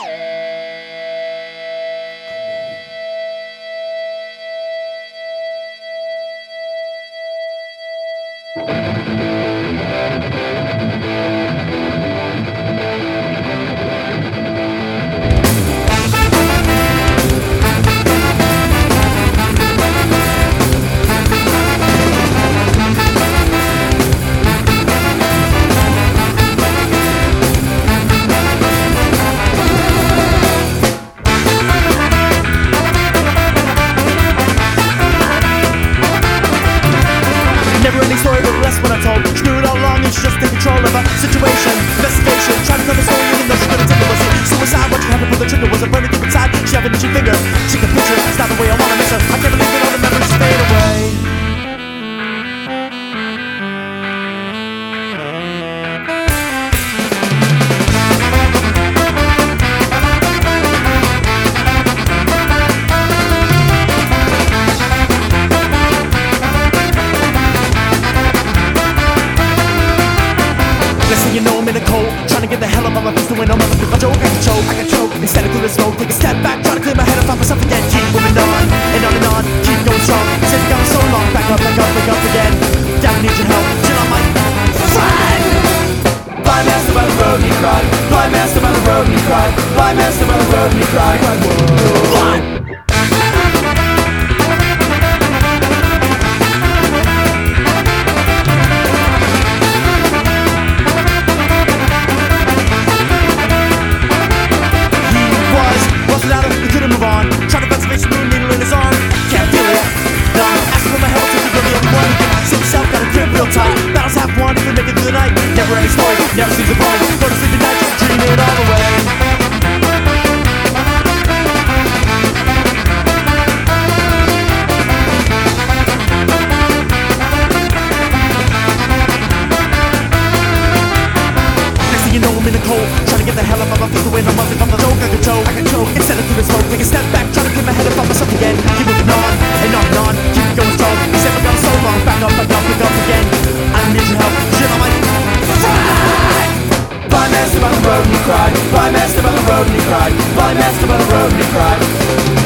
Never-ending story, but less when I'm told. Screw it all along, and she just take control of a situation. Investigation, trying to tell the story even though she couldn't take it. Was it suicide? What you had to pull the trigger? Was it burning deep inside? She had an itchy finger. She can picture it, it's not the way I wanna miss her. I can't believe that all the memories fade away. Next thing you know, I'm in a cold, trying to get the hell up on my face to win. I'm up with my joke, I can choke. Instead of clear the smoke, take a step back, try to clear my head and find myself again. Keep moving on, and on, keep going strong. Since gone so long, back up again. Down, I need your help, chill on my friend. Blind man stood by the road and he cried. Blind man stood by the road and he cried. Blind man stood by the road and he cried. Blind. Trying to find space with a needle in his arm. Can't feel it. No, asking for my help to be the only one who can save himself. Got a grip real tight. Battles have won if we make it through the night. Never any story, never seems a point. Go to sleep at night, just dream it all away. Next thing you know, I'm in the cold, trying to get the hell up on my feet to win. I'm up if I'm the joke, I can choke. Instead of through the smoke, take a step back, trying to clear my head and find myself again. Keep moving on, and on, keep going strong. Instead of gone so long, back up again. I need your help, shit on my friend. Blind man stood by the road and he cried. Blind man stood by the road and he cried. Blind man stood by the road and he cried.